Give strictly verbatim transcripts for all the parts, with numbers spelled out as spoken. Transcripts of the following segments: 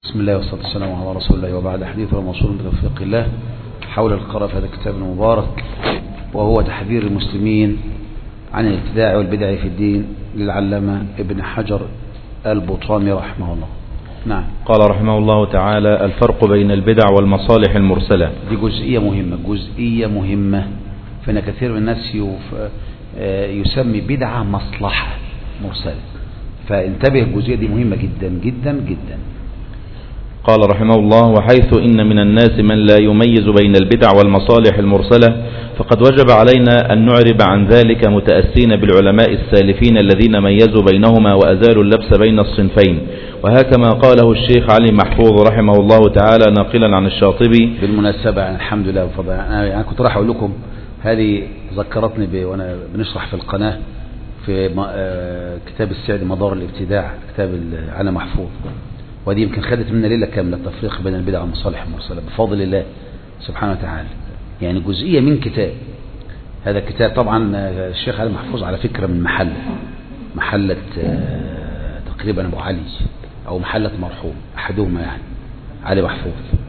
بسم الله والصلاة والسلام على رسول الله، وبعد حديث وموصول بتوفيق الله حول القراءة في هذا الكتاب المبارك، وهو تحذير المسلمين عن الابتداع والبدع في الدين للعلامة ابن حجر البطامي رحمه الله. نعم. قال رحمه الله تعالى: الفرق بين البدع والمصالح المرسلة. دي جزئية مهمة جزئية مهمة فإن كثير من الناس يسمي بدعة مصلحة مرسلة، فانتبه، الجزئية دي مهمة جدا جدا جدا. قال رحمه الله: وحيث إن من الناس من لا يميز بين البدع والمصالح المرسلة، فقد وجب علينا أن نعرب عن ذلك متأسين بالعلماء السالفين الذين ميزوا بينهما وأزالوا اللبس بين الصنفين، وهكما قاله الشيخ علي محفوظ رحمه الله تعالى ناقلا عن الشاطبي. بالمناسبة يعني الحمد لله وفضل، أنا يعني كنت راح أقول لكم هذه ذكرتني ب... وأنا بنشرح في القناة في كتاب السعد مدار الابتداع، كتاب علي محفوظ، ودي يمكن خدت منا ليلة كاملة التفريق بين البدع والمصالح المرسلة بفضل الله سبحانه وتعالى. يعني جزئية من كتاب هذا الكتاب. طبعا الشيخ علي محفوظ على فكرة من محلة محلة تقريبا أبو علي أو محلة مرحوم أحدهما، يعني علي محفوظ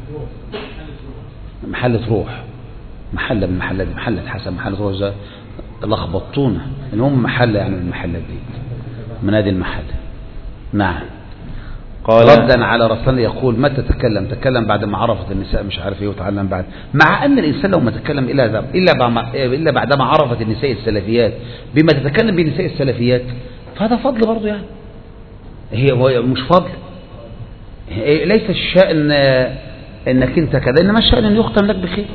محلة روح، محلة من المحلات، محلة حسن، محلة روح، زي لخبطونا، المهم محلة يعني من المحلات دي، من هذه المحلة. نعم. قال ردا على رسول يقول: متى تتكلم؟ تكلم بعد ما عرفت النساء مش عارف ايه وتعلم بعد، مع ان الانسان لو ما تكلم الا الا الا بعدما عرفت النساء السلفيات بما تتكلم بنساء السلفيات، فهذا فضل برضه. يعني هي هو مش فضل، ليس الشأن انك انت كذا، انما الشأن ان يختم لك بخير،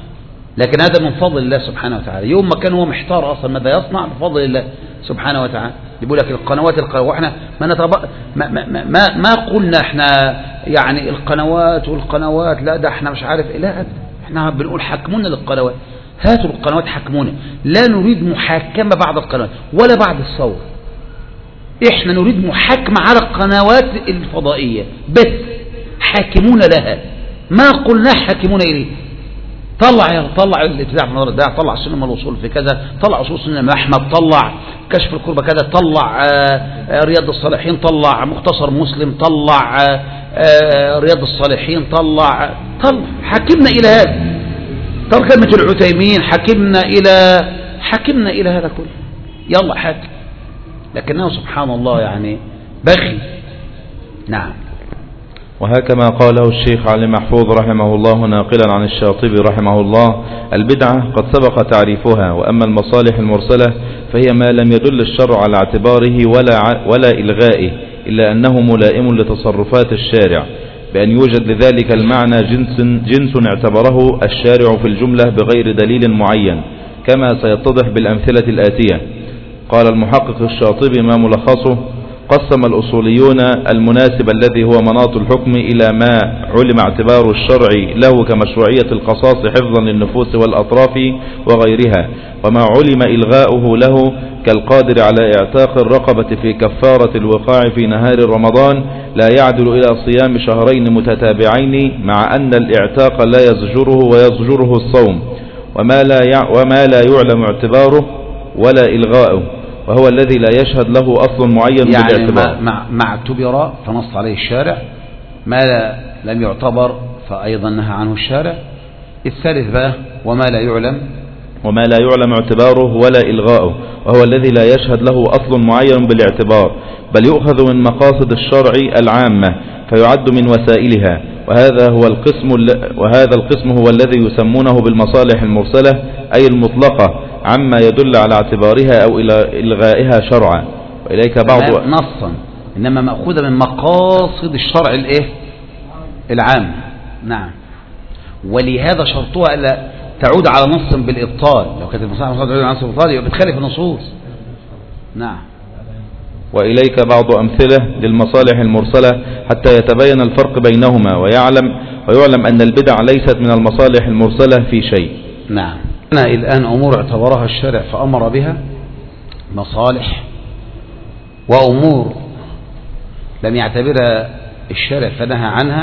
لكن هذا من فضل الله سبحانه وتعالى. يوم ما كان هو محتار اصلا ماذا يصنع بفضل الله سبحانه وتعالى. بيقول لك القنوات القنوات واحنا ما, نتب... ما, ما, ما, ما قلنا احنا يعني القنوات والقنوات، لا ده احنا مش عارف، لا احنا بنقول حكمونا للقنوات، هاتوا القنوات حكمونا، لا نريد محاكمة بعد القنوات ولا بعد الصور، احنا نريد محاكمة على القنوات الفضائية بس، حاكمونا لها، ما قلنا حاكمونا إليه. طلع يا طلع الابتداع في نظر الداع، طلع سنة الوصول في كذا، طلع أصول سنة أحمد، طلع كشف الكربة كذا، طلع رياض الصالحين، طلع مختصر مسلم، طلع رياض الصالحين، طلع طلع حكمنا إلى هذا، طلع كلمة العثيمين، حكمنا إلى حكمنا إلى هذا كله، يلا حاكم، لكنه سبحان الله يعني بخي. نعم. وهكما قاله الشيخ علي محفوظ رحمه الله ناقلا عن الشاطبي رحمه الله: البدعة قد سبق تعريفها، وأما المصالح المرسلة فهي ما لم يدل الشرع على اعتباره ولا ولا إلغائه، إلا أنه ملائم لتصرفات الشارع، بأن يوجد لذلك المعنى جنس, جنس اعتبره الشارع في الجملة بغير دليل معين، كما سيتضح بالأمثلة الآتية. قال المحقق الشاطبي ما ملخصه: قسم الأصوليون المناسب الذي هو مناط الحكم إلى ما علم اعتبار الشرع له كمشروعية القصاص حفظا للنفوس والأطراف وغيرها، وما علم إلغاؤه له كالقادر على اعتاق الرقبة في كفارة الوقاع في نهار رمضان لا يعدل إلى صيام شهرين متتابعين، مع أن الاعتاق لا يزجره ويزجره الصوم، وما لا وما لا يعلم اعتباره ولا إلغاؤه، وهو الذي لا يشهد له أصل معين يعني بالاعتبار. ما, ما اعتبر فنص عليه الشارع، ما لم يعتبر فأيضا نهى عنه الشارع. الثالث بقى وما لا يعلم وما لا يعلم اعتباره ولا إلغاؤه، وهو الذي لا يشهد له أصل معين بالاعتبار، بل يؤخذ من مقاصد الشرع العامة فيعد من وسائلها، وهذا هو القسم وهذا القسم هو الذي يسمونه بالمصالح المرسلة، أي المطلقة عما يدل على اعتبارها أو إلى إلغائها شرعا. وإليك بعض نصا، إنما مأخوذة من مقاصد الشرع الإيه العام. نعم. ولهذا شرطها ألا تعود على نص بالإبطال، لو كانت المصالح المرسلة تعود على نص بالإبطال يبقى بتخالف النصوص. نعم. وإليك بعض أمثلة للمصالح المرسلة حتى يتبين الفرق بينهما ويعلم ويعلم أن البدع ليست من المصالح المرسلة في شيء. نعم. هنا الآن أمور اعتبرها الشارع فأمر بها مصالح، وأمور لم يعتبرها الشارع فنهى عنها،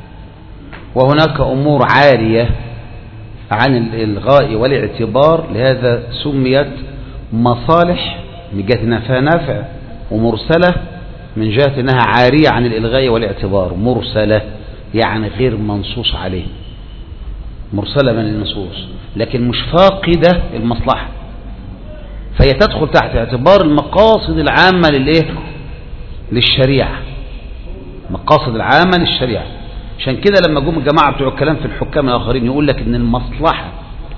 وهناك أمور عارية عن الإلغاء والاعتبار، لهذا سميت مصالح من جهة نفع نافع ومرسلة من جهة أنها عارية عن الإلغاء والاعتبار، مرسلة يعني غير منصوص عليه، مرسلة من النصوص، لكن مش فاقدة المصلحة، فهي تدخل تحت اعتبار المقاصد العامة للإيه؟ للشريعة، مقاصد العامة للشريعة. عشان كده لما جم الجماعة بتوع الكلام في الحكام الآخرين يقول لك إن المصلحة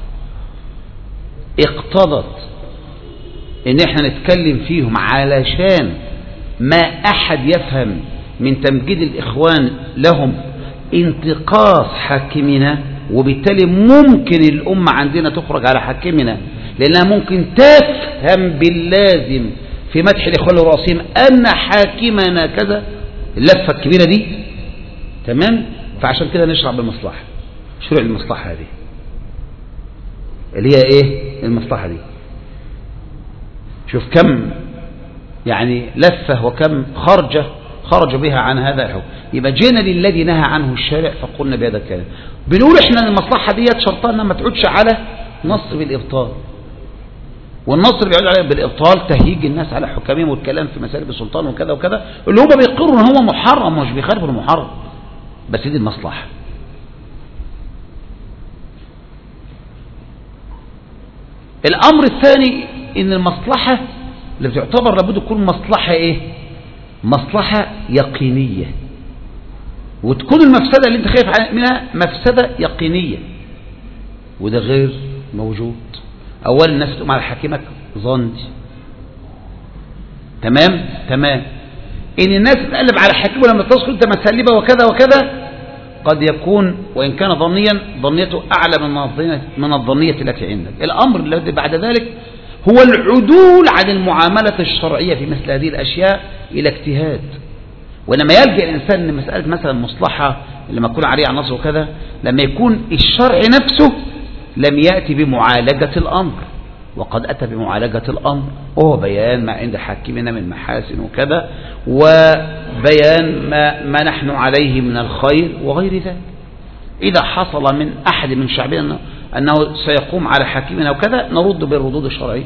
اقتضت إن احنا نتكلم فيهم علشان ما أحد يفهم من تمجيد الإخوان لهم انتقاص حاكمنا، وبالتالي ممكن الأمة عندنا تخرج على حاكمنا لأنها ممكن تفهم باللازم في مدح الإخوان الرئيسيين أن حاكمنا كذا، اللفة الكبيرة دي، تمام؟ فعشان كده نشرع بالمصلحة، شرع المصلحة هذه اللي هي ايه؟ المصلحة دي. شوف كم يعني لفة وكم خرجة خرج بها عن هذا الحكم. يبقى جينا للذي نهى عنه الشارع فقلنا بهذا الكلام. بنقول احنا ان المصلحة دي شرطها ما تعودش على نص بالإبطال، والنص اللي بيعود عليه بالإبطال تهيج الناس على حكامهم والكلام في مسالب السلطان وكذا وكذا، اللي هم بيقروا ان هو محرم ومش بيخالفوا المحرم، بس دي المصلحة. الأمر الثاني ان المصلحة اللي بتعتبر لابد تكون مصلحة ايه؟ مصلحة يقينية، وتكون المفسدة اللي انت خايف منها مفسدة يقينية، وده غير موجود. أول الناس تقوم على حاكمك ظني، تمام تمام، إن الناس تقلب على حاكمه لما تذكر أنت مسالبة وكذا وكذا، قد يكون وإن كان ظنيا ظنيته أعلى من الظنية من الظنية التي عندك. الأمر الذي بعد ذلك هو العدول عن المعاملة الشرعية في مثل هذه الأشياء إلى اجتهاد. ولما يلجأ الإنسان لمسألة مثلا مصلحة لما يكون عليه عن نصر وكذا، لما يكون الشرع نفسه لم يأتي بمعالجة الأمر، وقد أتى بمعالجة الأمر وهو بيان ما عند حاكمنا من محاسن وكذا، وبيان ما, ما نحن عليه من الخير وغير ذلك. إذا حصل من أحد من شعبنا أنه سيقوم على حاكمنا وكذا نرد بالردود الشرعية.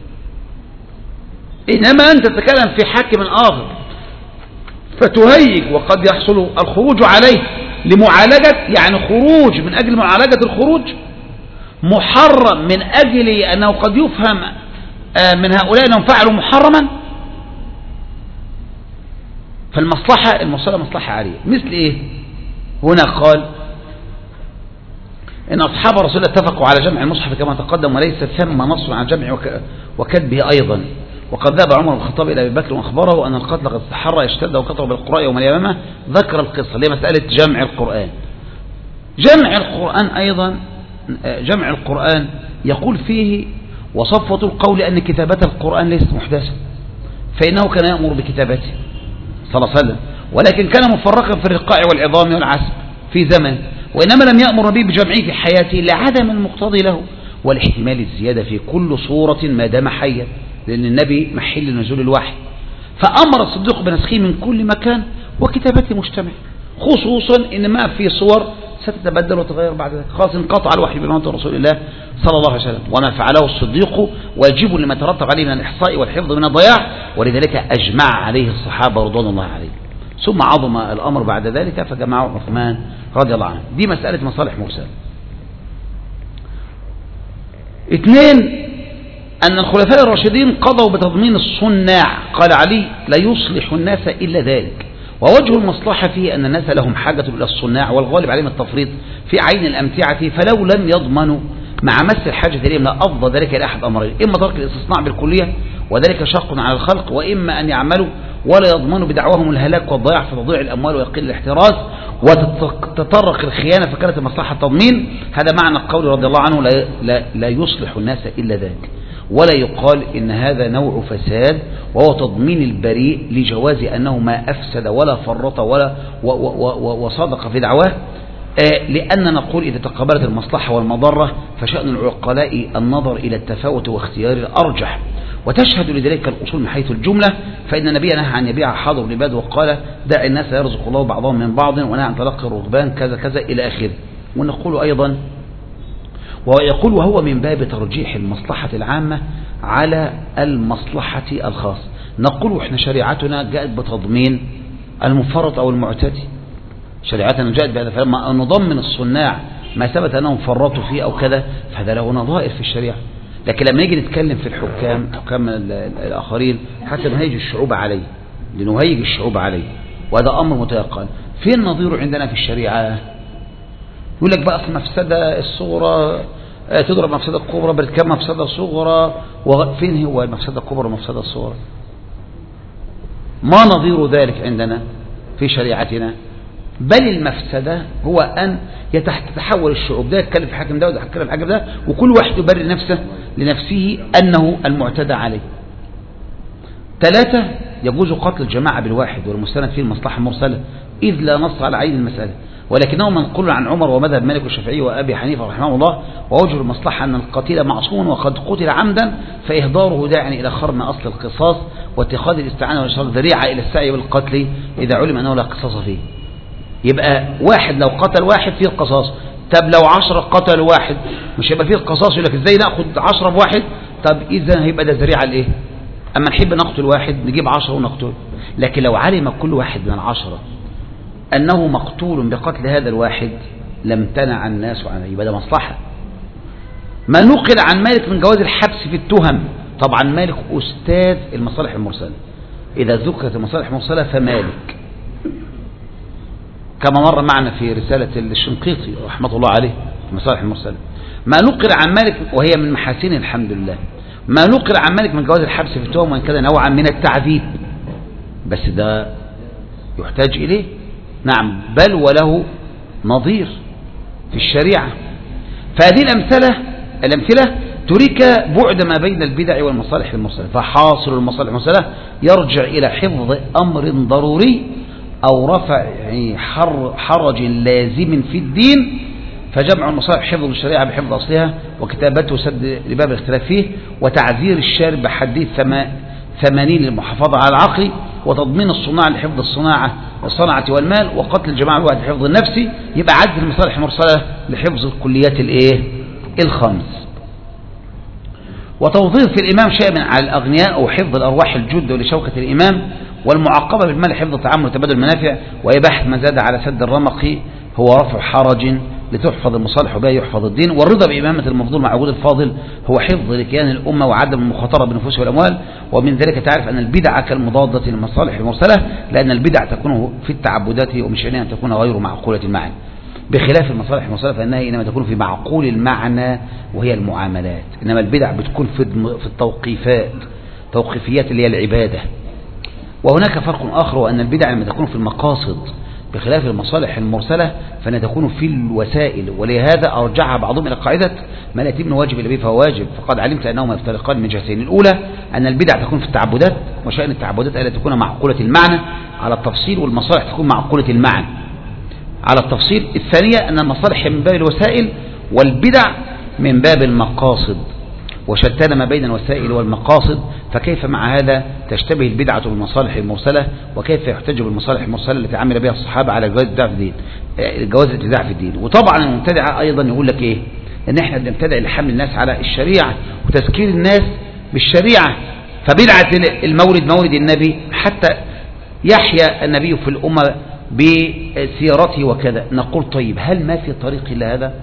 إنما أنت تتكلم في حاكم آخر فتهيج وقد يحصل الخروج عليه لمعالجة، يعني خروج من أجل معالجة الخروج، محرم من أجل أنه قد يفهم من هؤلاء أنهم فعلوا محرما، فالمصلحة المصلحة مصلحة عالية. مثل إيه؟ هنا قال إن أصحاب رسول الله اتفقوا على جمع المصحف كما تقدم، وليس ثم نص عن جمع وكتبه أيضا. وقد ذهب عمر بن الخطاب إلى أبي بكر وأخبره أن القتل قد استحر يشتد وكتب بالقراء يوم اليمامة، ذكر القصة اللي هي مسألة جمع القرآن. جمع القرآن أيضا، جمع القرآن يقول فيه وصفوة القول أن كتابة القرآن ليست محدثة، فإنه كان يأمر بكتابته صلى الله عليه وسلم، ولكن كان مفرقا في الرقاع والعظام والعسب في زمن، وإنما لم يأمر به بجمعه في حياته لعدم المقتضي له والاحتمال الزيادة في كل صورة ما دام حيا، لأن النبي محل نزول الوحي. فأمر الصديق بنسخه من كل مكان وكتابته مجتمع، خصوصا إن ما في صور ستتبدل وتغير بعد ذلك، خلاص انقطع الوحي بموت رسول الله صلى الله عليه وسلم. وما فعله الصديق واجب لما ترتب عليه من الإحصاء والحفظ من الضياع، ولذلك أجمع عليه الصحابة رضوان الله عليهم. ثم عظم الأمر بعد ذلك فجمعه عثمان رضي الله عنه. دي مسألة مصالح مرسل. اثنين، أن الخلفاء الراشدين قضوا بتضمين الصناع، قال علي لا يصلح الناس إلا ذلك. ووجه المصلحة فيه أن الناس لهم حاجة إلى الصناع، والغالب عليهم التفريط في عين الأمتعة، فلو لم يضمنوا مع مس الحاجة إليهم لأفضى ذلك إلى أحد أمرين: إما ترك الاستصناع بالكلية وذلك شاق على الخلق، وإما أن يعملوا ولا يضمنوا بدعواهم الهلاك والضياع في تضييع الأموال ويقل الاحتراز وتتطرق الخيانة، فكانت المصلحة التضمين. هذا معنى القول رضي الله عنه لا, لا, لا يصلح الناس إلا ذلك. ولا يقال إن هذا نوع فساد وهو تضمين البريء لجواز أنه ما أفسد ولا فرط ولا وصادق في دعواه، لأن نقول إذا تقابلت المصلحة والمضرة فشأن العقلاء النظر إلى التفاوت واختيار الأرجح، وتشهد لذلك الأصول من حيث الجملة. فإن النبي نهى عن يبيع حاضر العباد وقال دع الناس يرزق الله بعضهم من بعض، ونهى عن تلقي الركبان كذا كذا إلى آخره. ونقول أيضا ويقول وهو من باب ترجيح المصلحة العامة على المصلحة الخاصة. نقول احنا شريعتنا جاءت بتضمين المفرط أو المعتدي، شريعتنا جاءت بهذا، فلما نضمن الصناع ما ثبت أنهم فرطوا فيه أو كذا فهذا له نظائر في الشريعة. لكن لما نيجي نتكلم في الحكام حكام الآخرين حتى نهيج الشعوب عليه، لنهيج الشعوب عليه، وهذا أمر متيقن. فين نظيره عندنا في الشريعة؟ يقول لك بقى في مفسدة الصغرى تضرب مفسدة الكبرى بتكون مفسدة صغرى، وفين هو المفسدة الكبرى والمفسدة الصغرى؟ ما نظير ذلك عندنا في شريعتنا؟ بل المفسدة هو أن يتحول الشعوب، ده يتكلم في حاكم ده وده يتكلم في حاكم ده، وكل واحد يبرر نفسه لنفسه أنه المعتدى عليه. ثلاثة، يجوز قتل الجماعة بالواحد والمستند فيه المصلحة المرسلة إذ لا نص على عين المسألة، ولكنه منقول عن عمر ومذهب مالك والشافعي وأبي حنيفة رحمه الله. ووجه المصلحة أن القتيل معصوم وقد قتل عمدا فإهداره داع إلى خرم أصل القصاص واتخاذ الاستعانة والإشراك ذريعة إلى السعي بالقتل إذا علم أنه لا قصاص فيه. يبقى واحد لو قتل واحد فيه القصاص، طب لو عشرة قتلوا واحد مش هيبقى فيه القصاص؟ يقول لك ازاي ناخد عشرة بواحد؟ طب إذا هيبقى ده ذريعة لإيه؟ أما نحب نقتل واحد نجيب عشرة ونقتل. لكن لو علم كل واحد من العشرة أنه مقتول بقتل هذا الواحد لم تنع الناس عنه، يبقى ده مصلحة. ما نقل عن مالك من جواز الحبس في التهم، طبعا مالك أستاذ المصالح المرسلة، إذا ذكرت المصالح المرسلة فمالك، كما مر معنا في رسالة الشنقيطي رحمة الله عليه في المصالح المرسلة. ما نقل عن مالك وهي من محاسنه الحمد لله، ما نقل عن مالك من جواز الحبس في التهم وإن كان نوعا من التعذيب، بس ده يحتاج إليه، نعم، بل وله نظير في الشريعة. فهذه الأمثلة الأمثلة تريك بعد ما بين البدع والمصالح المرسلة. فحاصل المصالح المرسلة يرجع إلى حفظ أمر ضروري أو رفع حرج لازم في الدين، فجمع المصالح حفظ الشريعة بحفظ أصلها وكتابته سد لباب الاختلاف فيه، وتعزير الشارب بحديث ثمانين للمحافظة على العقل، وتضمين الصناعة لحفظ الصناعة والصنعة والمال، وقتل الجماعة الواحد لحفظ النفس. يبقى عزل المصالح المرسلة لحفظ الكليات الايه الخمس. وتوظيف في الإمام شيء من على الأغنياء أو حفظ الأرواح الجد لشوكة الإمام، والمعاقبة بالمال حفظ تعامل وتبادل المنافع، وإباحة ما زاد على سد الرمق هو رفع حرج لتحفظ المصالح وبها يحفظ الدين. والرضا بإمامة المفضول مع وجود الفاضل هو حفظ لكيان الأمة وعدم المخاطرة بالنفوس والأموال. ومن ذلك تعرف أن البدع كالمضادة للمصالح المرسلة، لأن البدع تكون في التعبدات ومش أن تكون غير معقولة المعنى، بخلاف المصالح المرسلة فإنها إنما تكون في معقول المعنى وهي المعاملات، إنما البدع بتكون في التوقيفات، توقيفيات اللي هي العبادة. وهناك فرق آخر، وأن البدع لما تكون في المقاصد بخلاف المصالح المرسلة فإنها تكون في الوسائل. ولهذا أرجعها بعضهم إلى قاعدة ما لا يتم واجب إلا به فهو واجب، فقد علمت أنهما يفترقان من جهتين. الأولى أن البدع تكون في التعبدات، وشأن التعبدات ألا تكون معقولة المعنى على التفصيل، والمصالح تكون معقولة المعنى على التفصيل. الثانية أن المصالح من باب الوسائل والبدع من باب المقاصد، وشتان ما بين الوسائل والمقاصد. فكيف مع هذا تشتبه البدعة بالمصالح المرسلة؟ وكيف يحتج بالمصالح المرسلة التي عمل بها الصحابة على جواز الابتداع في الدين، جواز الابتداع في الدين؟ وطبعا المبتدعة أيضا يقول لك إيه؟ إن إحنا بنبتدع لحمل الناس على الشريعة وتذكير الناس بالشريعة. فبدعة المولد مولد النبي حتى يحيا النبي في الأمة بسيرته وكذا. نقول طيب هل ما في طريق إلا هذا؟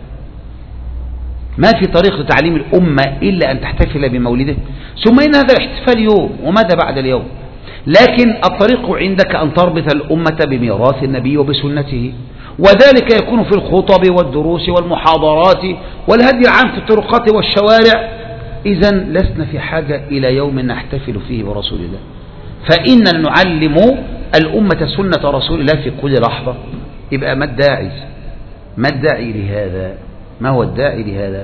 ما في طريق لتعليم الأمة إلا أن تحتفل بمولده؟ ثم إن هذا الاحتفال يوم، وماذا بعد اليوم؟ لكن الطريق عندك أن تربط الأمة بميراث النبي وبسنته، وذلك يكون في الخطب والدروس والمحاضرات والهدي العام في الطرقات والشوارع. إذن لسنا في حاجة إلى يوم نحتفل فيه برسول الله، فإننا نعلم الأمة سنة رسول الله في كل لحظة. يبقى ما الداعي؟ ما الداعي لهذا؟ ما هو الداعي لهذا؟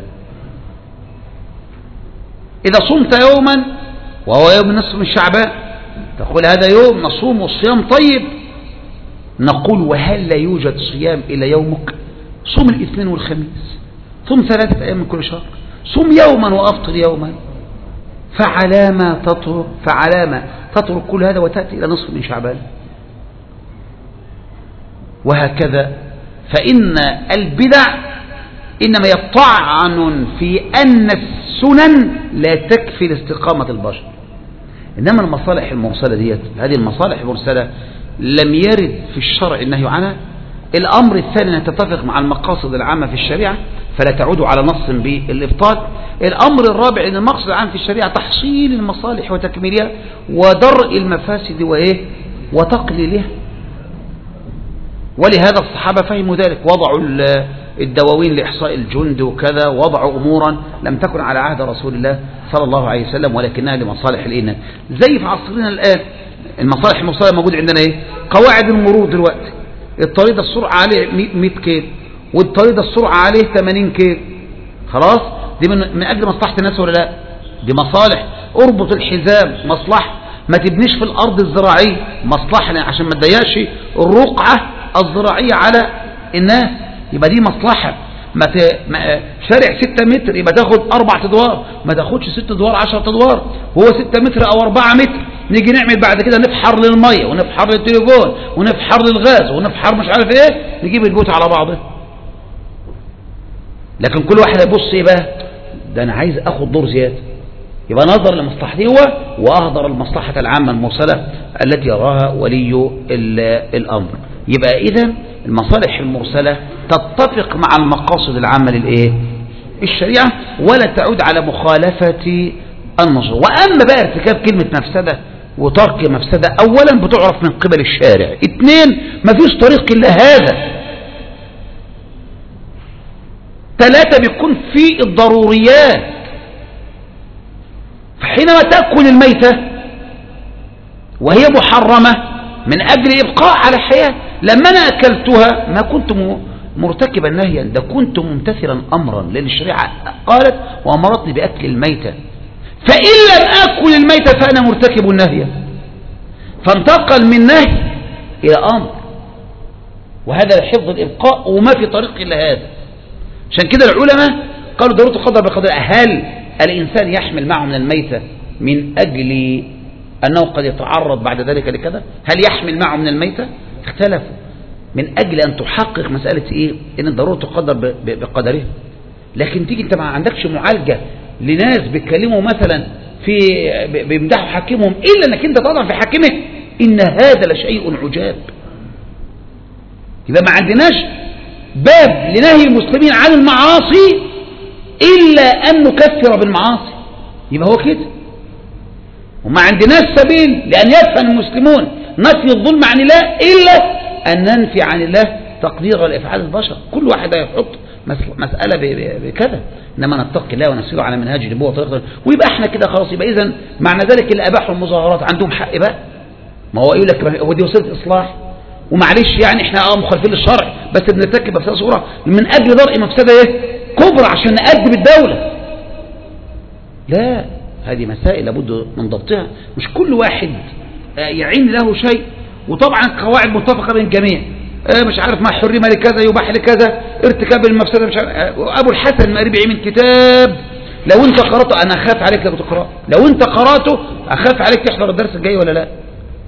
إذا صمت يوما وهو يوم نصف من شعبان تقول هذا يوم نصوم والصيام طيب. نقول وهل لا يوجد صيام إلى يومك؟ صوم الاثنين والخميس، صوم ثلاثة أيام من كل شهر، صوم يوما وأفطر يوما. فعلامة تترك فعلامة تترك كل هذا وتأتي إلى نصف من شعبان؟ وهكذا. فإن البدع إنما يطعن في أن السنن لا تكفي لاستقامة البشر. إنما المصالح المرسلة ديت، هذه المصالح المرسلة لم يرد في الشرع النهي عنها. الأمر الثاني أن تتفق مع المقاصد العامة في الشريعة فلا تعود على نص بالإبطال. الأمر الرابع أن المقصد العام في الشريعة تحصيل المصالح وتكميلها ودرء المفاسد وإيه وتقليلها. ولهذا الصحابة فهموا ذلك، وضعوا الدواوين لإحصاء الجند وكذا، وضعوا أمورا لم تكن على عهد رسول الله صلى الله عليه وسلم ولكنها لمصالح الإنسان. زي في عصرنا الآن المصالح المرسلة موجود عندنا إيه؟ قواعد المرور دلوقتي، الطريق ده السرعة عليه مئة كيلو والطريق ده السرعة عليه ثمانين كيلو، خلاص دي من, من أجل مصلحة الناس ولا لا؟ دي مصالح. اربط الحزام مصلحة، ما تبنيش في الأرض الزراعية مصلحة عشان ما تضيقش الرقعة الزراعية على الناس، يبقى دي مصلحة. ما ت... ما... شارع ستة متر يبقى تاخد أربع أدوار، ما تاخدش ست أدوار عشرة أدوار، هو ستة متر أو أربعة متر. نيجي نعمل بعد كده نفحر للمية ونفحر للتليفون ونفحر للغاز ونفحر مش عارف ايه، نجيب البيوت على بعضه. لكن كل واحد يبص ايه بقى؟ ده انا عايز اخد دور زيادة، يبقى نظر لمصلحتي هو واهدر المصلحة العامة المرسلة التي يراها ولي الامر. يبقى اذا المصالح المرسلة تتفق مع المقاصد العامة للايه الشريعة ولا تعود على مخالفة النصوص. واما بقى ارتكاب كلمة مفسدة وترك مفسدة، اولا بتعرف من قبل الشارع، اثنين مفيش طريق الا هذا، ثلاثة بيكون في الضروريات. فحينما تأكل الميتة وهي محرمة من أجل إبقاء على الحياة، لما أنا أكلتها ما كنت مرتكبا نهيا، ده كنت ممتثلا أمرا، لأن الشريعة قالت وأمرتني بأكل الميتة، فإن لم أكل الميتة فأنا مرتكب النهي، فانتقل من نهي إلى أمر، وهذا حفظ الإبقاء وما في طريق إلا هذا. عشان كده العلماء قالوا ضرورة القدر بقدر. هل الإنسان يحمل معه من الميتة من أجل أنه قد يتعرض بعد ذلك لكذا؟ هل يحمل معه من الميتة؟ اختلفوا من أجل أن تحقق مسألة إيه؟ إن ضرورة القدر بقدره. لكن تيجي أنت ما عندكش معالجة لناس بيتكلموا مثلا في بيمدحوا حاكمهم إلا أنك أنت تضع في حاكمه، إن هذا لشيء عجاب. يبقى ما عندناش باب لنهي المسلمين عن المعاصي إلا أن نكفر بالمعاصي، يبقى هو كده. وما عندناش سبيل لأن يفهم المسلمون نفي الظلم عن الله إلا أن ننفي عن الله تقدير الإفعال البشر. كل واحد يحط مسألة بكذا، إنما نتقي الله ونسير على منهاج النبوة وطريقة، ويبقى احنا كده خلاص. يبقى إذن معنى ذلك اللي أباحوا المظاهرات عندهم حق بقى، ما هو يقول لك هو دي وسيلة إصلاح، ومعلش يعني احنا اه مخالفين للشرع بس بنرتكب مفسده صغرى من اجل درء مفسده ايه كبرى عشان نأدب الدولة. لا، هذه مسائل لابد من ضبطها، مش كل واحد يعين له شيء. وطبعا قواعد متفقه بين الجميع، مش عارف ما حرم لكذا يباح لكذا، ارتكاب المفسده مش عارف. ابو الحسن المأربي من كتاب لو انت قراته انا اخاف عليك لو تقراه، لو انت قراته اخاف عليك تحضر الدرس الجاي ولا لا.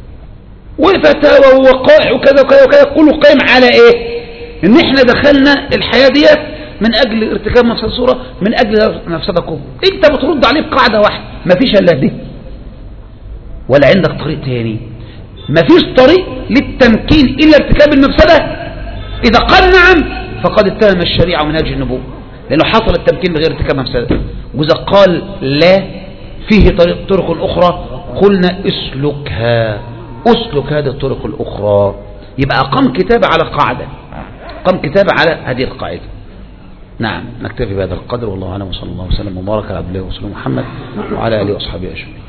وفتاوى ووقائع وكذا وكذا وكذا، كله قائم على ايه؟ ان احنا دخلنا الحياة ديت من اجل ارتكاب مفسدة صورة، من اجل مفسدة كبرى. انت بترد عليه بقاعدة واحدة، مفيش الا دي، ولا عندك طريق تاني؟ مفيش طريق للتمكين الا ارتكاب المفسدة. اذا قال نعم فقد اتهم الشريعة ومنهاج النبوة، لانه حصل التمكين بغير ارتكاب مفسدة. واذا قال لا فيه طريق طرق اخرى قلنا اسلكها، أسلك هذه الطرق الأخرى. يبقى أقام كتابة على قاعدة، أقام كتابة على هذه القاعدة. نعم، نكتفي بهذا القدر، والله أعلم، وصلى الله وسلم وبارك على عبد الله ورسوله محمد وعلى آله وأصحابه أجمعين.